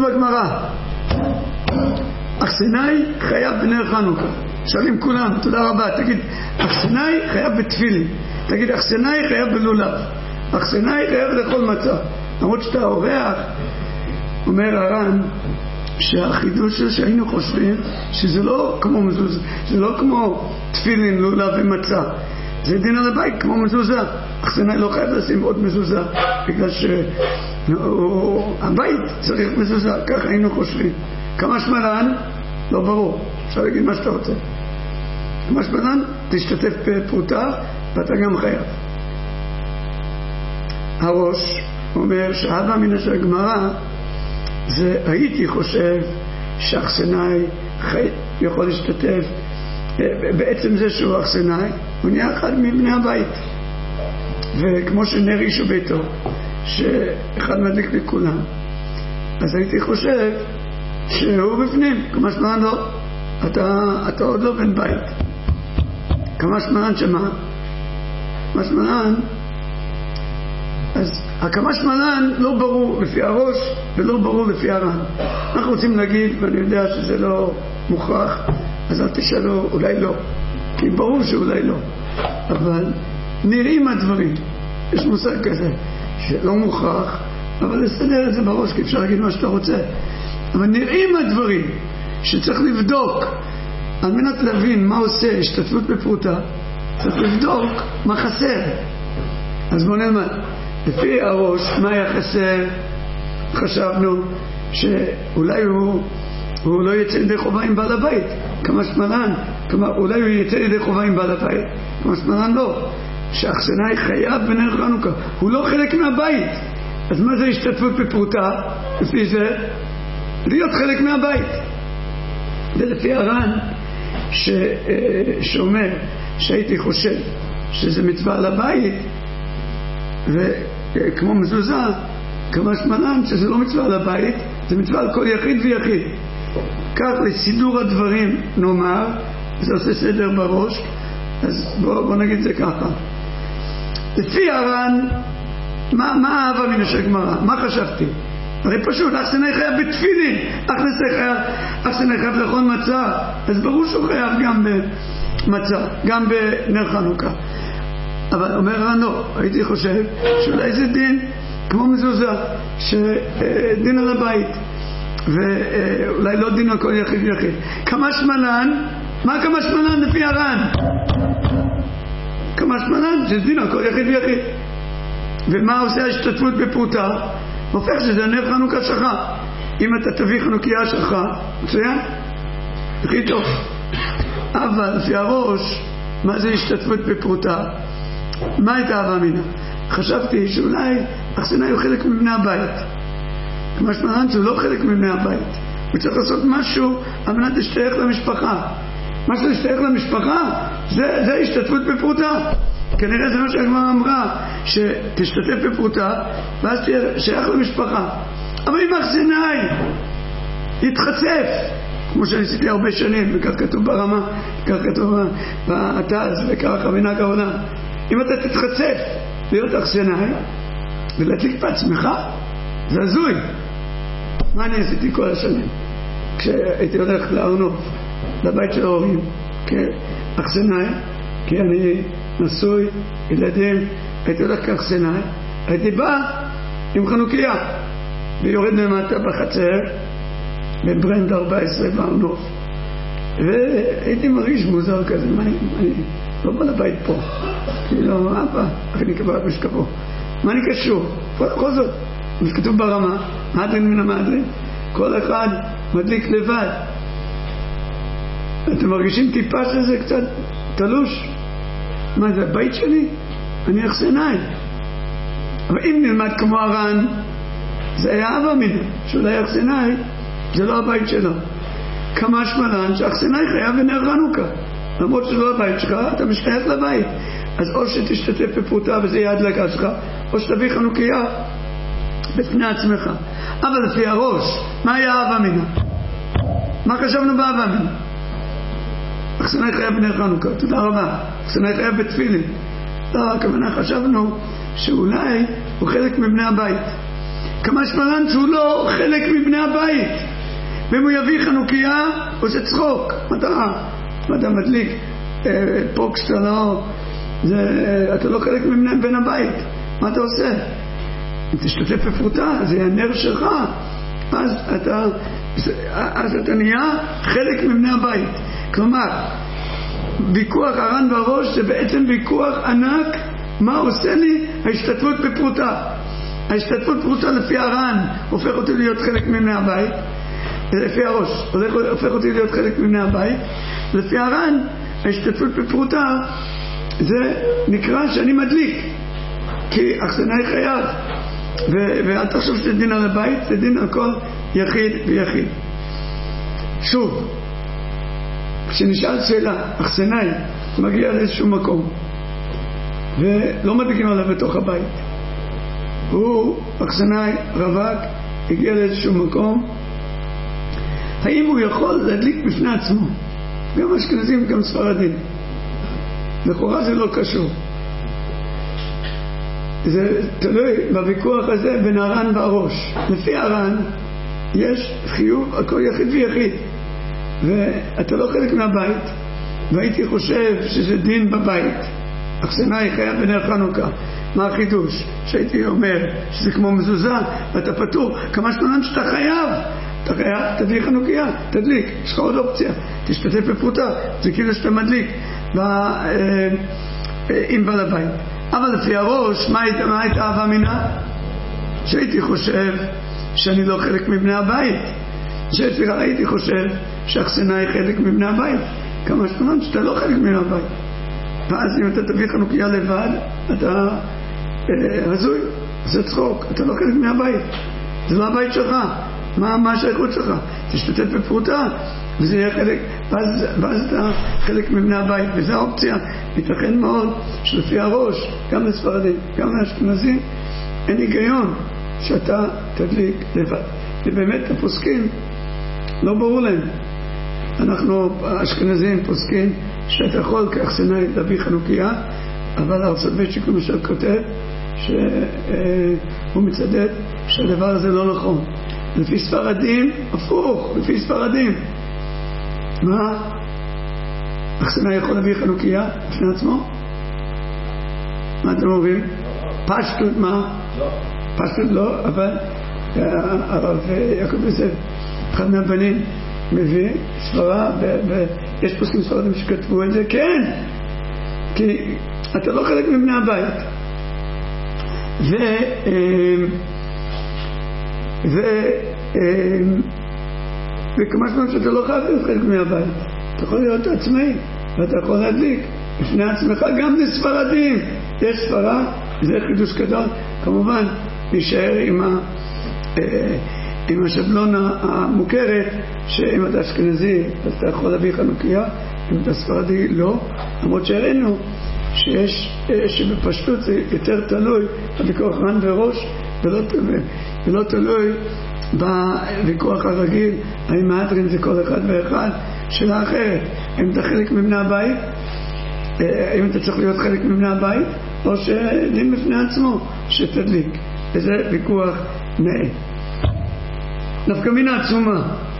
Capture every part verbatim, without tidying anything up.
בגמרא, אכסנאי חייב בנר חנוכה. שואלים כולם, תודה רבה, תגיד אכסנאי חייב בתפילין, תגיד אכסנאי חייב בלולב, אכסנאי חייב לאכול מצה. למרות שאתה אורח, אומר הר"ן שהחידוש שהיינו חושבים שזה לא כמו מזוזה, זה לא כמו תפילין, לולב ומצה, זה דין על הבית כמו מזוזה. אכסנאי לא חייב לשים עוד מזוזה בגלל שהבית צריך מזוזה, ככה היינו חושבים. כמה שמלן? לא ברור, אפשר להגיד מה שאתה רוצה. כמה שמלן? תשתתף בפרוטה ואתה גם חייב. הראש אומר שההווה מן של הגמרא זה הייתי חושב שאכסנאי חי... יכול להשתתף בעצם זה שהוא אכסנאי, הוא נהיה אחד מבני הבית, וכמו שנר איש וביתו שאחד מדליק לכולם, אז הייתי חושב שהוא בפנים. כמה שמלן לא, אתה, אתה עוד לא בן בית. כמה שמלן שמה? כמה שמלן, אז הכמה שמלן לא ברור לפי הראש ולא ברור לפי הר"ן. אנחנו רוצים להגיד, ואני יודע שזה לא מוכרח, אז אל תשאלו, אולי לא, כי ברור שאולי לא, אבל נראים הדברים. יש מושג כזה שלא מוכרח, אבל לסדר את זה בראש, כי אפשר להגיד מה שאתה רוצה, אבל נראים הדברים שצריך לבדוק על מנת להבין מה עושה השתתפות בפרוטה. צריך לבדוק מה חסר. אז בוא נלמד. לפי הראש, מה היה חסר? חשבנו שאולי הוא, הוא לא יצא ידי חובה עם בעל הבית. כמה שמלן, כמה, אולי הוא יצא ידי חובה עם בעל הבית. כמה שמלן לא. שאכסנאי חייב בנר חנוכה, הוא לא חלק מהבית. אז מה זה השתתפות בפרוטה? לפי זה להיות חלק מהבית. ולפי הר"ן ש, שאומר שהייתי חושב שזה מצווה על הבית וכמו מזוזה, כמה שמלן שזה לא מצווה על הבית, זה מצווה על כל יחיד ויחיד. כך לסידור הדברים נאמר, זה עושה סדר בראש. אז בוא, בוא נגיד זה ככה. לפי הר"ן, מה, מה האהבה מן הגמרא? מה חשבתי? הרי פשוט, אכסנאי חייב בתפילין, אכסנאי חייב לאכול מצה, אז ברור שהוא חייב גם במצה, גם בנר חנוכה. אבל אומר הר"ן לא, הייתי חושב שאולי זה דין כמו מזוזה, שדין על הבית, ואולי לא דין על כל יחיד ויחיד. כמה שמלן? מה כמה שמלן לפי הר"ן? כמה שמלן זה דין על כל יחיד ויחיד. ומה עושה ההשתתפות בפרוטה? הופך שזה נר חנוכה שלך. אם אתה תביא חנוכיה שלך, מצוין? הכי טוב. אבל לפי הראש, מה זה השתתפות בפרוטה? מה הייתה אהבה מינה? חשבתי שאולי אכסנאי הוא חלק מבני הבית. כמו שמלן שהוא לא חלק מבני הבית, הוא צריך לעשות משהו על מנת להשתייך למשפחה. מה שלהשתייך למשפחה זה, זה השתתפות בפרוטה. כנראה זה מה שהגמרא אמרה, שתשתתף בפרוטה ואז תהיה שייך למשפחה. אבל אם אכסנאי יתחצף, כמו שעשיתי הרבה שנים, וכך כתוב ברמה, כך כתוב בתז, וכך מנהג העולם, אם אתה תתחצף להיות אכסנאי ולהדליק בעצמך, זה הזוי. מה אני עשיתי כל השנים? כשהייתי הולך להר נוף, לבית של ההורים, כאכסנאי, כי אני נשוי, ילדים, הייתי הולך כאכסנאי, הייתי בא עם חנוכיה ויורד למטה בחצר בברנד ארבע עשרה בהר נוף, והייתי מרגיש מוזר כזה. מה אני, אני לא בא לבית פה, כאילו אבא, אני קבלת משקפו, מה אני קשור? כל זאת זה כתוב ברמה, מהדרין מן המהדרין, כל אחד מדליק לבד. אתם מרגישים טיפה שזה קצת תלוש? מה זה, הבית שלי? אני אכסנאי. אבל אם נלמד כמו הר"ן, זה היה אהבה מינה, שאולי אכסנאי זה לא הבית שלו. כמה שמלן שאכסנאי חייב בנר חנוכה, למרות שלא הבית שלך, אתה משתייך לבית. אז או שתשתתף בפרוטה וזה יהיה הדלקה שלך, או שתביא חנוכיה בפני עצמך. אבל לפי הראש, מה היה אהבה מינה? מה חשבנו באהבה מינה? אכסנאי חייב בנר חנוכה, תודה רבה. אכסנאי חייב בתפילין. לא, הכוונה חשבנו שאולי הוא חלק מבני הבית. כמה שמלן שהוא לא חלק מבני הבית. ואם הוא יביא חנוכיה, הוא עושה צחוק. מה אתה, מה אתה מדליק? פה כשאתה לא, זה, אתה לא חלק מבני בן הבית. מה אתה עושה? אם תשתתף בפרוטה, זה יהיה הנר שלך. אז אתה, אז אתה נהיה חלק מבני הבית. כלומר, ויכוח הר"ן והראש זה בעצם ויכוח ענק. מה עושה לי ההשתתפות בפרוטה? ההשתתפות בפרוטה לפי הר"ן הופך אותי להיות חלק מבני הבית. לפי הראש הופך אותי להיות חלק מבני הבית. לפי הר"ן ההשתתפות בפרוטה זה נקרא שאני מדליק, כי אחסנאי חייב. ואל תחשוב שזה דין על הבית, זה דין על כל יחיד ויחיד. שוב, כשנשאל שאלה, אחסנאי מגיע לאיזשהו מקום ולא מדליקים עליו בתוך הבית, הוא אחסנאי רווק, הגיע לאיזשהו מקום, האם הוא יכול להדליק בפני עצמו? גם אשכנזים וגם ספרדים. לכאורה זה לא קשור. זה תלוי בוויכוח הזה בין הר"ן והראש. לפי הר"ן יש חיוב על כל יחיד ויחיד, ואתה לא חלק מהבית, והייתי חושב שזה דין בבית. אחסנאי חייב בנר חנוכה. מה החידוש? שהייתי אומר שזה כמו מזוזה ואתה פטור. כמה שמלן שאתה חייב, אתה חייב, תדליק חנוכיה, תדליק, יש לך עוד אופציה, תשתתף בפרוטה, זה כאילו שאתה מדליק עם בעל הבית. אבל לפי הראש, מה הייתה, מה הייתה אהבה מינה? שהייתי חושב שאני לא חלק מבני הבית, שהייתי חושב שאחסנאי חלק מבני הבית. כמה שמלן שאתה לא חלק מבני הבית, ואז אם אתה תביא חנוכיה לבד, אתה הזוי, זה צחוק, אתה לא חלק מהבית, זה לא הבית שלך. מה, מה השייכות שלך? תשתתף בפרוטה וזה יהיה חלק, ואז, ואז אתה חלק מבני הבית, וזו האופציה. ייתכן מאוד שלפי הראש, גם לספרדים, גם לאשכנזים, אין היגיון שאתה תדליק לבד. ובאמת הפוסקים לא ברור להם. אנחנו האשכנזים פוסקים שאתה יכול כאחסנאי להביא חנוכיה, אבל הרס"ב למשל כותב שהוא מצדד שהדבר הזה לא נכון. לפי ספרדים, הפוך, לפי ספרדים. מה? אחסנאי יכול להביא חנוכיה בפני עצמו? מה אתם אומרים? פשטות מה? לא. פשטות לא, אבל הרב יעקב יוסף, אחד מהבנים, מביא ספרה, ויש פוסקים ספרדים שכתבו את זה, כן, כי אתה לא חלק מבני הבית. ו... ו... וכמה שמות שאתה לא חייב להיות חלק מהבית, אתה יכול להיות עצמאי ואתה יכול להדליק בפני עצמך. גם לספרדים יש ספרה, זה חידוש גדול. כמובן נשאר עם ה... עם השבלונה המוכרת, שאם אתה אשכנזי אז אתה יכול להביא חנוכיה, אם אתה ספרדי לא. למרות שהראינו שיש, שבפשטות זה יותר תלוי בוויכוח ר"ן וראש, ולא, ולא תלוי בוויכוח הרגיל האם האדרין זה כל אחד ואחד. שאלה אחרת, אם אתה חלק מבני הבית, אם אתה צריך להיות חלק מבני הבית, או שדין בפני עצמו שתדליק. וזה ויכוח נאה. נפקא מינה עצומה,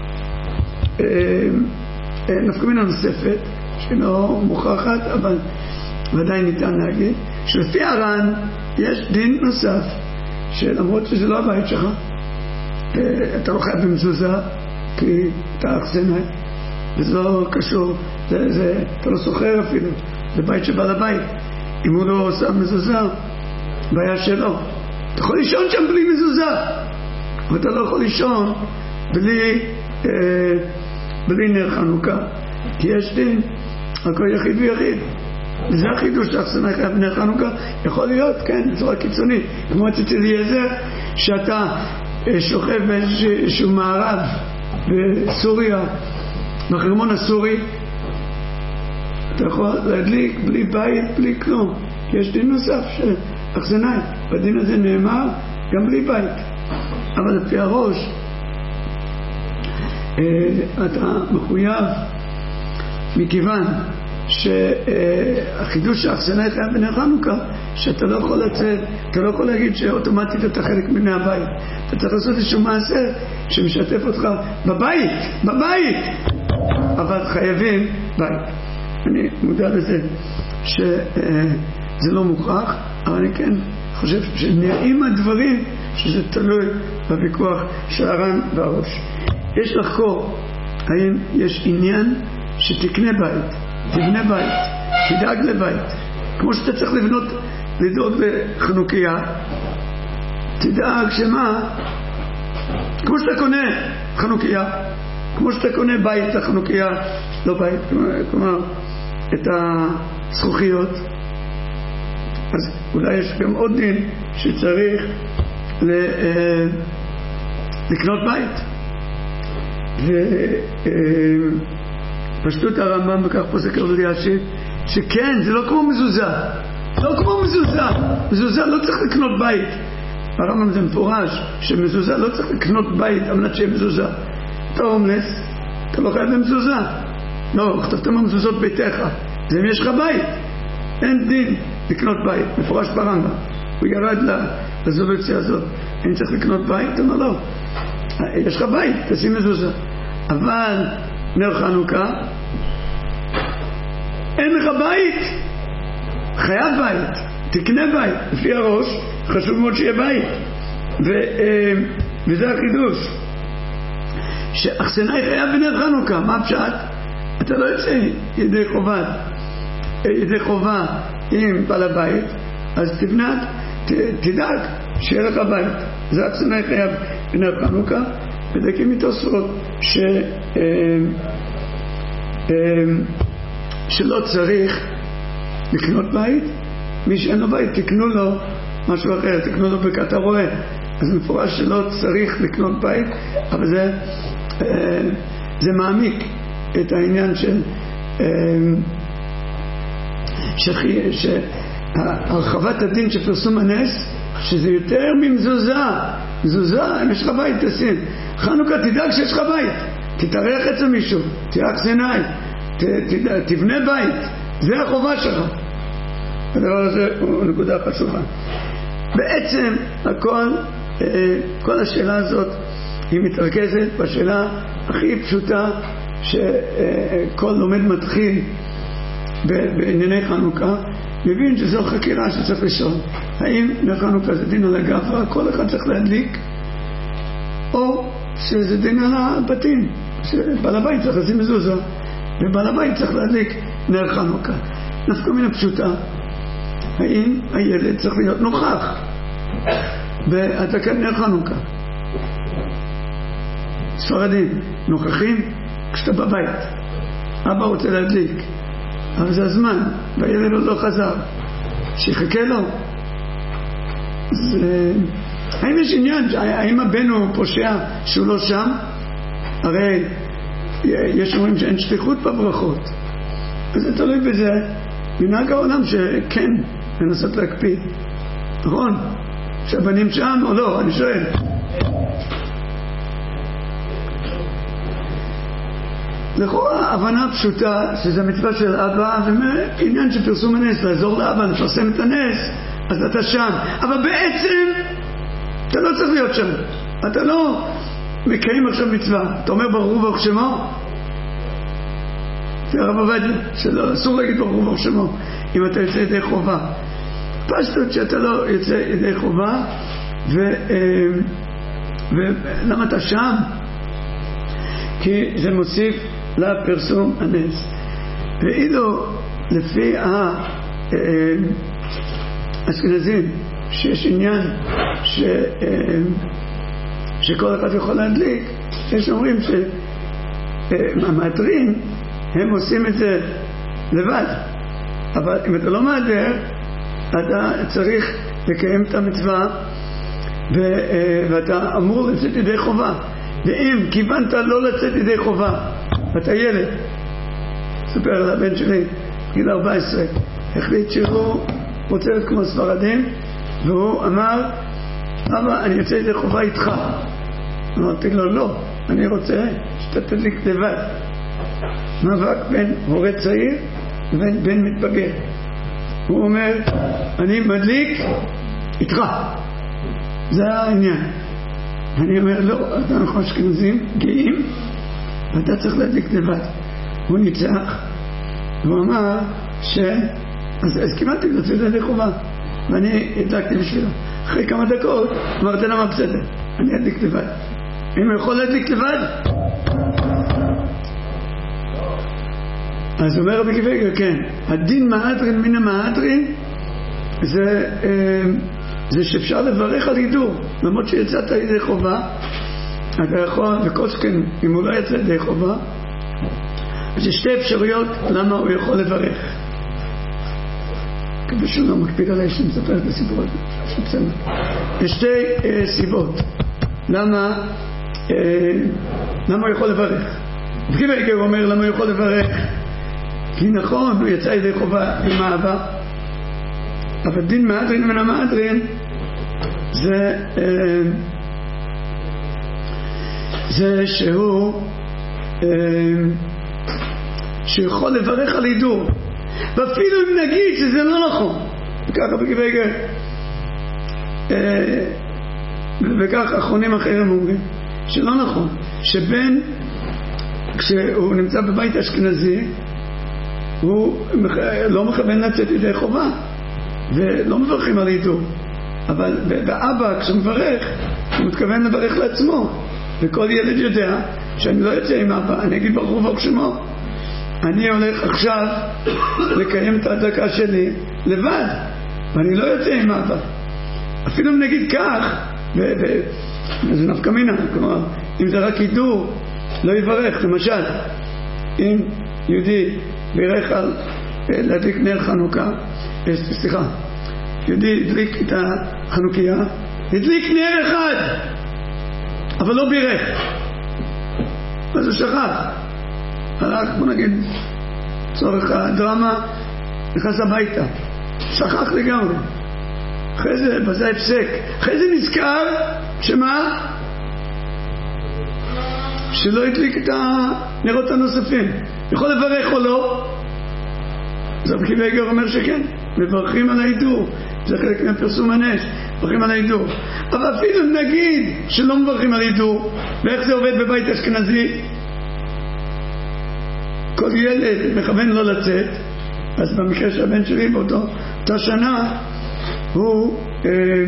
נפקא מינה נוספת שלא מוכחת אבל ודאי ניתן להגיד, שלפי הר"ן יש דין נוסף, שלמרות שזה לא הבית שלך, אתה לא חייב במזוזה כי אתה אחסנאי, וזה לא קשור, זה, זה, אתה לא סוחר אפילו, זה בית שבא לבית. אם הוא לא עושה מזוזה, בעיה שלו. אתה יכול לישון שם בלי מזוזה, אבל אתה לא יכול לישון בלי, אה, בלי נר חנוכה, כי יש דין על כל יחיד ויחיד. וזה החידוש שאחסנאי חייב בנר חנוכה. יכול להיות, כן, בצורה קיצונית, כמו אצל אליעזר, שאתה אה, שוכב באיזשהו מערב בסוריה, בחרמון הסורי, אתה יכול להדליק בלי בית, בלי כלום, כי יש דין נוסף של אחסנאי. בדין הזה נאמר גם בלי בית. אבל לפי הראש אתה מחויב, מכיוון שהחידוש האחסנה חייב בני חנוכה, שאתה לא יכול לצאת, אתה לא יכול להגיד שאוטומטית אתה חלק מבני הבית. אתה צריך לעשות איזשהו מעשה שמשתף אותך בבית, בבית, אבל חייבים בית. אני מודע לזה שזה לא מוכרח, אבל אני כן חושב שנראים הדברים שזה תלוי בוויכוח של הר"ן והראש. יש לחקור האם יש עניין שתקנה בית, תבנה בית, תדאג לבית. כמו שאתה צריך לבנות, לדאוג לחנוכיה, תדאג שמה? כמו שאתה קונה חנוכיה, כמו שאתה קונה בית לחנוכיה, לא בית, כלומר את הזכוכיות, אז אולי יש גם עוד דין שצריך לקנות בית. ופשטות הרמב"ם וכך פוסק רב אלישיב שכן, זה לא כמו מזוזה, לא כמו מזוזה, מזוזה לא צריך לקנות בית. הרמב"ם זה מפורש שמזוזה לא צריך לקנות בית על מנת שיהיה מזוזה. אתה הומלס, אתה לא חייב במזוזה, לא, כתבתם המזוזות ביתך, זה אם יש לך בית, אין דין לקנות בית, מפורש ברמב"ם. הוא ירד לזובקציה הזאת, אני צריך לקנות בית? לא, לא, יש לך בית, תשים מזוזה. אבל נר חנוכה אין לך בית, חייב בית, תקנה בית. לפי הראש חשוב מאוד שיהיה בית, ו, וזה החידוש שאחסנה חייב בנר חנוכה. מה הפשט? אתה לא יוצא ידי חובה, ידי חובה עם בעל הבית, אז תבנת, ת, תדאג שיהיה לך בית. זה אחסנה חייב בנר חנוכה. ודקים איתו סוד ש, אה, אה, שלא צריך לקנות בית. מי שאין לו בית תקנו לו משהו אחר, תקנו לו בקעת הרועה. אז מפורש שלא צריך לקנות בית, אבל זה, אה, זה מעמיק את העניין של אה, שחי, שהרחבת הדין של פרסום הנס, שזה יותר ממזוזה. מזוזה, אם יש לך בית תשים. חנוכה תדאג שיש לך בית, תתארח אצל מישהו, תהיה אכסנאי, תבנה בית, זה החובה שלך. הדבר הזה הוא נקודה חשובה. בעצם הכל, כל השאלה הזאת היא מתרכזת בשאלה הכי פשוטה שכל לומד מתחיל בענייני חנוכה מבין שזו חקירה שצריך לשאול האם נר חנוכה זה דין על הגאווה, כל אחד צריך להדליק, או שזה דין על הבתים, שבעל הבית צריך לשים מזוזה ובעל הבית צריך להדליק נר חנוכה. נפקא מינה פשוטה, האם הילד צריך להיות נוכח בהדלקת נר חנוכה? ספרדים נוכחים כשאתה בבית, אבא רוצה להדליק אבל זה הזמן והילד עוד לא חזר, שיחכה לו. זה... האם יש עניין, האם הבן הוא פושע שהוא לא שם? הרי יש אומרים שאין שליחות בברכות, אז זה תלוי בזה. מנהג העולם שכן לנסות להקפיד, נכון? שהבנים שם או לא, אני שואל. לכאורה הבנה פשוטה שזה מצווה של אבא, ועניין של פרסום הנס, לעזור לאבא לפרסם את הנס, אז אתה שם. אבל בעצם אתה לא צריך להיות שם, אתה לא מקיים עכשיו מצווה. אתה אומר ברוך הוא ברוך שמו, זה הרב עובדיה שלא, אסור להגיד ברוך הוא ברוך שמו אם אתה יוצא ידי חובה. פשטות שאתה לא יוצא ידי חובה. ו, ולמה אתה שם? כי זה מוסיף לפרסום הנס. ואילו לפי האשכנזים שיש עניין ש, שכל אחד יכול להדליק, יש אומרים שהמאדרים הם עושים את זה לבד, אבל אם אתה לא מאדר אתה צריך לקיים את המצווה ו, ואתה אמור לצאת ידי חובה. ואם כיוונת לא לצאת ידי חובה ואתה ילד, סופר על הבן שלי גיל ארבע עשרה החליט שהוא רוצה להיות כמו ספרדים, והוא אמר אבא אני יוצא ידי חובה איתך. אמרתי לו לא, אני רוצה שאתה תדליק לבד. מאבק בין הורה צעיר לבין בן מתבגר. הוא אומר, אני מדליק איתך, זה העניין. אני אומר, לא, אתה אנחנו אשכנזים גאים, ואתה צריך להדליק לבד. הוא ניצח, והוא אמר ש... אז, אז קיבלתי לצאת ידי חובה, ואני הדלקתי בשבילו. אחרי כמה דקות אמרתי למה בסדר, אני אדליק לבד. אם הוא יכול להדליק לבד? אז אומר רבי קיוויגר, כן, הדין מהדרין מן המהדרין זה, זה שאפשר לברך על הידור, למרות שיצאת ידי חובה, אתה יכול, וקוסקן, אם הוא לא יצא ידי חובה, אז יש שתי אפשרויות למה הוא יכול לברך. כדי שהוא לא מקפיד עליי שמספר את הסיפור הזה. יש שתי אה, סיבות למה, אה, למה הוא יכול לברך. קיוויגר אומר למה הוא יכול לברך, כי נכון, הוא יצא ידי חובה עם אהבה, אבל דין מהדרין מן המהדרין זה אה, זה שהוא אה, שיכול לברך על הידור, ואפילו אם נגיד שזה לא נכון, וככה בקיוויגר אה, וכך אחרונים אחרים אומרים שלא נכון, שבן כשהוא נמצא בבית אשכנזי הוא לא מכוון לצאת ידי חובה ולא מברכים על הידור, אבל באבא כשמברך הוא מתכוון לברך לעצמו, וכל ילד יודע שאני לא יוצא עם אבא, אני אגיד ברוך הוא שמו, אני הולך עכשיו לקיים את ההדלקה שלי לבד, ואני לא יוצא עם אבא. אפילו אם נגיד כך, וזה נפקא מינה, כלומר אם זה רק הידור לא יברך. למשל אם יהודי בירך על להדליק נר חנוכה, סליחה, יהודי הדליק את החנוכיה, הדליק נר אחד אבל לא בירך, אז הוא שכח, הלך, בוא נגיד צורך הדרמה, נכנס הביתה, שכח לגמרי. אחרי זה בזה הפסק, אחרי זה נזכר שמה? שלא הדליק את הנרות הנוספים. יכול לברך או לא? אז רבי קיוויגר אומר שכן, מברכים על ההידור, זה חלק מהפרסום הנס, מברכים על ההידור. אבל אפילו נגיד שלא מברכים על ההידור, ואיך זה עובד בבית אשכנזי? כל ילד מכוון לא לצאת, אז במקרה שהבן שלי באותו אותה שנה הוא אה,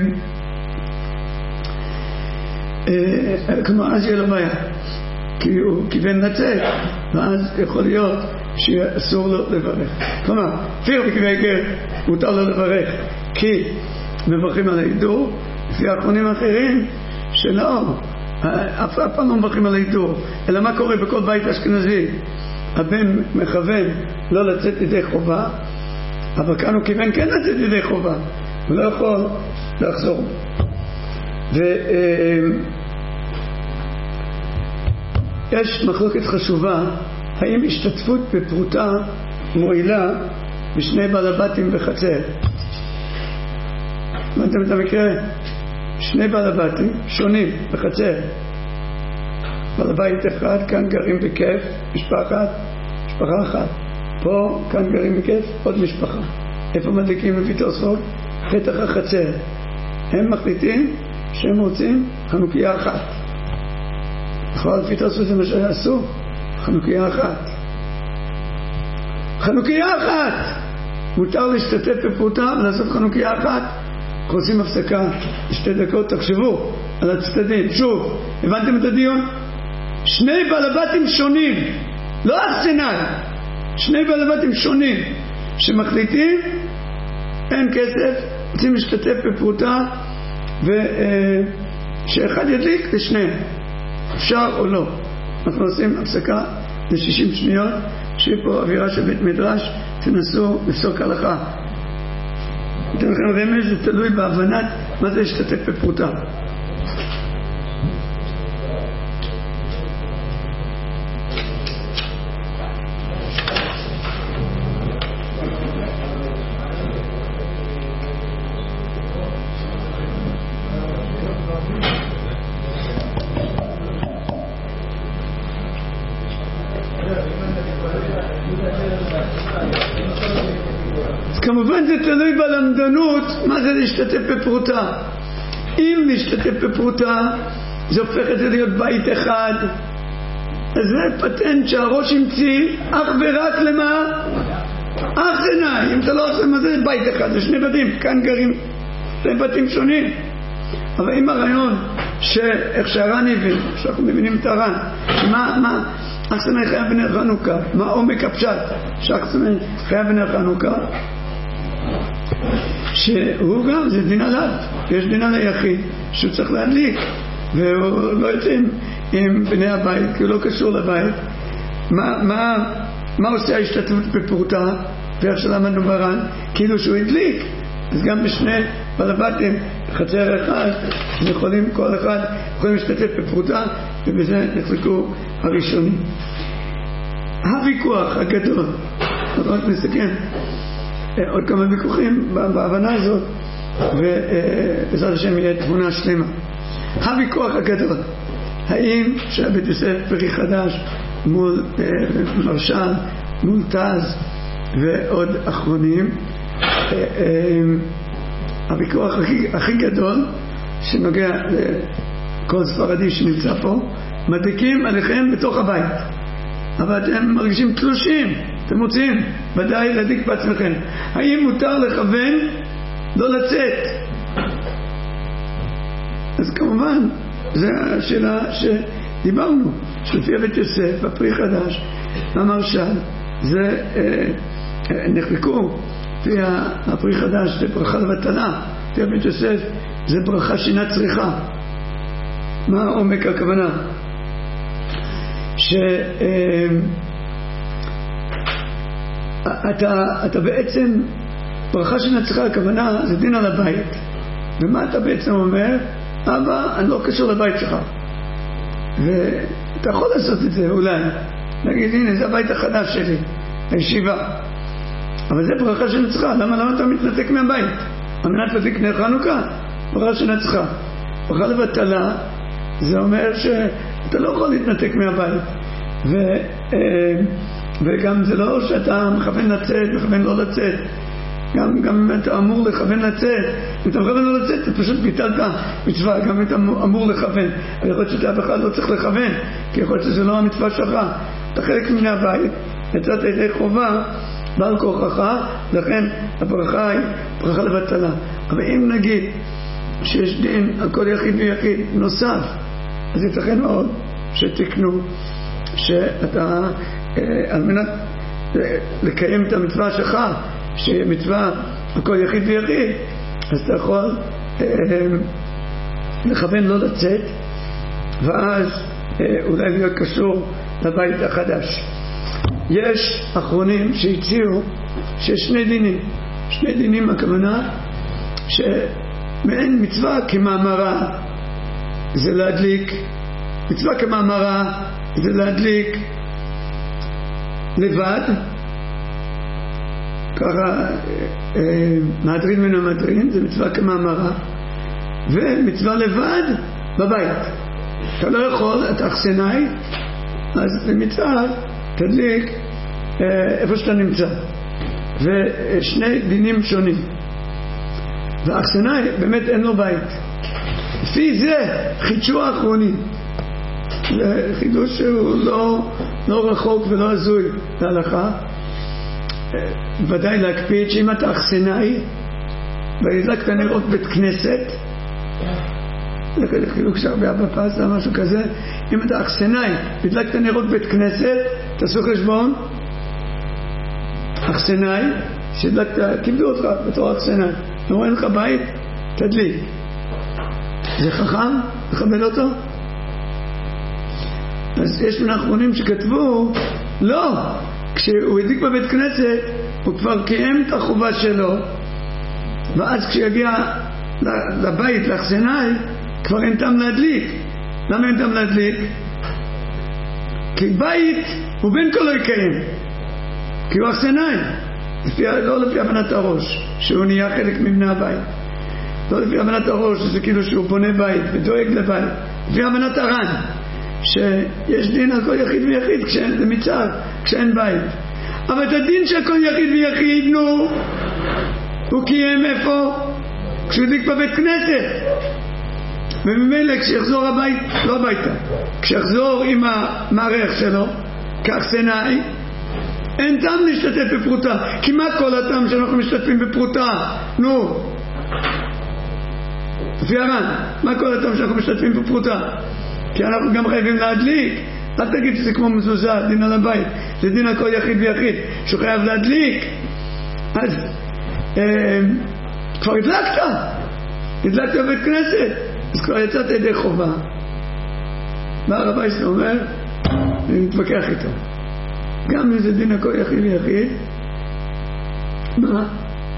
אה, כמו אז יהיה לו בעיה, כי הוא כיוון לצאת, ואז יכול להיות שאסור לו לברך. כלומר, לפי רבי קיוויגר מותר לו לברך כי מברכים על ההידור, לפי האחרונים האחרים שלא, אף פעם לא מברכים על ההידור. אלא מה קורה בכל בית אשכנזי? הבן מכוון לא לצאת ידי חובה, אבל כאן הוא כיוון כן לצאת ידי חובה, הוא לא יכול לחזור. ויש מחלוקת חשובה, האם השתתפות בפרוטה מועילה בשני בעל הבתים בחצר. הבנתם את המקרה? שני בעל הבתים שונים בחצר, בעל הבית אחד, כאן גרים בכיף משפחת, משפחה אחת, פה כאן גרים בכיף עוד משפחה. איפה מדליקים לפי תוספות? פתח החצר. הם מחליטים שהם רוצים חנוכיה אחת. בכלל לפי תוספות זה מה שעשו, חנוכיה אחת. חנוכיה אחת! מותר להשתתף בפרוטה ולעשות חנוכיה אחת. רוצים הפסקה שתי דקות, תחשבו על הצדדים. שוב, הבנתם את הדיון? שני בעלבתים שונים, לא ארסנל, שני בעלבתים שונים שמחליטים אין כסף, רוצים להשתתף בפרוטה ושאחד ידליק לשניהם, אפשר או לא. אנחנו עושים הפסקה ל-שישים שניות, שיהיה פה אווירה של בית מדרש, תנסו לפסוק הלכה. אתם לכם רמז, זה תלוי בהבנת מה זה להשתתף בפרוטה. אז כמובן זה תלוי בלמדנות מה זה להשתתף בפרוטה. אם להשתתף בפרוטה זה הופך את זה להיות בית אחד, אז זה פטנט שהראש המציא אך ורק למה? אך עיניי. אם אתה לא עושה מה זה בית אחד, זה שני בתים, כאן גרים שני בתים שונים. אבל אם הרעיון שאיך שהר"ן הבין, שאנחנו מבינים את הר"ן, מה, מה אך עיניי חייב בנר חנוכה, מה עומק הפשט שאך עיניי חייב בנר חנוכה, שהוא גם, זה דין עליו, יש דין על היחיד שהוא צריך להדליק, והוא לא יוצא עם, עם בני הבית, כי הוא לא קשור לבית. מה, מה, מה עושה ההשתתפות בפרוטה? ואיך שלמדנו בר"ן, כאילו שהוא הדליק. אז גם בשני בלבטים, חצר אחד, הם יכולים, כל אחד יכולים להשתתף בפרוטה, ובזה נחלקו הראשונים. הוויכוח הגדול, עוד רק נסכם, עוד כמה ויכוחים בהבנה הזאת, ובעזרת השם יהיה תמונה שלמה. הוויכוח הגדול, האם שבית יוסף פרי חדש מול מרשל, מול תז ועוד אחרונים, הוויכוח הכי, הכי גדול שנוגע לכל ספרדי שנמצא פה, מדליקים עליכם בתוך הבית, אבל אתם מרגישים תלושים, אתם רוצים ודאי להדליק בעצמכם. האם מותר לכוון לא לצאת? אז כמובן זו השאלה שדיברנו, שלפי בית יוסף בפרי חדש המרשל זה אה, נחלקו לפי הפרי חדש זה ברכה לבטלה, לפי בית יוסף זה ברכה שינה צריכה. מה עומק הכוונה? שאתה אתה בעצם ברכה שינה צריכה, הכוונה זה דין על הבית. ומה אתה בעצם אומר? אבא, אני לא קשור לבית שלך, ואתה יכול לעשות את זה אולי, להגיד הנה זה הבית החדש שלי, הישיבה, אבל זה ברכה שנצחה. למה למה אתה מתנתק מהבית? על מנת להדליק נר חנוכה, ברכה שנצחה. ברכה לבטלה זה אומר שאתה לא יכול להתנתק מהבית, ו, וגם זה לא שאתה מכוון לצאת, מכוון לא לצאת. גם, גם אם אתה אמור לכוון לצאת, אם אתה מכוון לא לצאת, אתה פשוט ביטלת מצווה. גם אם אתה אמור לכוון, אבל יכול להיות שאתה בכלל לא צריך לכוון, כי יכול להיות שזה לא המצווה שלך. אתה חלק מן הבית, יצאת ידי חובה, בעל כוחך, לכן הברכה היא ברכה לבטלה. אבל אם נגיד שיש דין על כל יחיד ויחיד נוסף, אז ייתכן מאוד שתקנו שאתה על מנת לקיים את המצווה שלך, שמצווה על כל יחיד ויחיד, אז אתה יכול לכוון לא לצאת, ואז אולי להיות קשור לבית החדש. יש אחרונים שהציעו שיש שני דינים. שני דינים הכוונה שמעין מצווה כמאמרה זה להדליק, מצווה כמאמרה זה להדליק לבד, ככה מהדרין מן המדרין, זה מצווה כמאמרה, ומצווה לבד בבית. אתה לא יכול, אתה אכסנאי, אז במצווה תדליק איפה שאתה נמצא. ושני דינים שונים. והאכסנאי באמת אין לו בית. לפי זה חידשו האחרונים. זה חידוש שהוא לא, לא רחוק ולא הזוי להלכה. ודאי להקפיד שאם אתה אכסנאי והדלקת נרות בית כנסת, זה חילוק שהרבה בפס או משהו כזה, אם אתה אכסנאי והדלקת נרות בית כנסת, תעשו חשבון, אכסנאי שהדלקת, קיבלו אותך בתור אכסנאי, אמרו אין לך בית, תדליק. זה חכם? לכבד אותו? אז יש מן האחרונים שכתבו לא, כשהוא הדליק בבית כנסת הוא כבר קיים את החובה שלו, ואז כשיגיע לבית, לאכסנאי, כבר אין טעם להדליק. למה אין טעם להדליק? כי בית הוא בין כה לא יקיים, כי הוא אכסנאי, לא לפי הבנת הראש שהוא נהיה חלק מבני הבית, לא לפי הבנת הראש שזה כאילו שהוא בונה בית ודואג לבית, לפי הבנת הר"ן שיש דין על כל יחיד ויחיד כשאין, זה מצער, כשאין בית. אבל את הדין של כל יחיד ויחיד, נו, הוא קיים איפה? כשהוא הדליק בבית כנסת. וממילא כשיחזור הבית, לא הביתה, כשיחזור עם המערך שלו, כך סנאי, אין טעם להשתתף בפרוטה. כי מה כל הטעם שאנחנו משתתפים בפרוטה? נו, לפי הר"ן, מה כל הטעם שאנחנו משתתפים בפרוטה? כי אנחנו גם חייבים להדליק. אל תגיד שזה כמו מזוזה, דין על הבית, זה דין על כל יחיד ויחיד שהוא חייב להדליק. אז אה, כבר הדלקת הדלקת בבית כנסת, אז כבר יצאת ידי חובה. מה הרב אייסלר אומר? אני מתווכח איתו, גם אם זה דין על כל יחיד ויחיד, מה?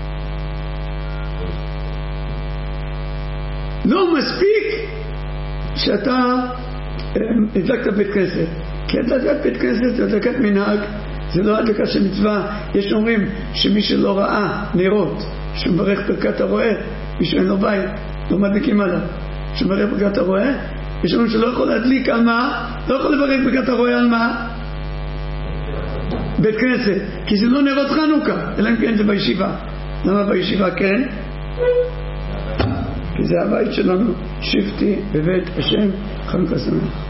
לא מספיק שאתה הדלקת בית כנסת, כי הדלקת בית כנסת זה הדלקת מנהג, זה לא הדלקה של מצווה. יש אומרים שמי שלא ראה נרות שמברך ברכת הרועה, מי שאין לו בית לא מדליקים עליו, שמברך ברכת הרועה. יש אומרים שלא יכול להדליק על מה? לא יכול לברך ברכת הרועה על מה? בית כנסת, כי זה לא נרות חנוכה, אלא אם כן זה בישיבה. למה בישיבה כן? כי זה הבית שלנו, שבתי בבית השם, חנוכה שמח.